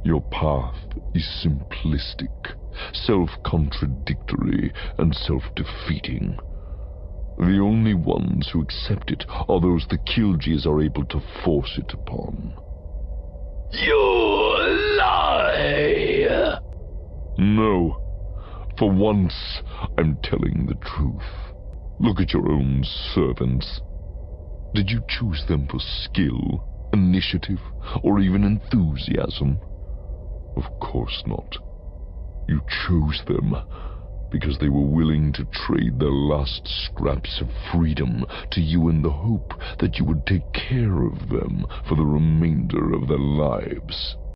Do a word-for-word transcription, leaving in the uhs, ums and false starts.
Your path is simplistic, self-contradictory, and self-defeating. The only ones who accept it are those the Killjoys are able to force it upon. You lie! No. For once, I'm telling the truth. Look at your own servants. Did you choose them for skill, initiative, or even enthusiasm? Of course not. You chose them because they were willing to trade their last scraps of freedom to you in the hope that you would take care of them for the remainder of their lives.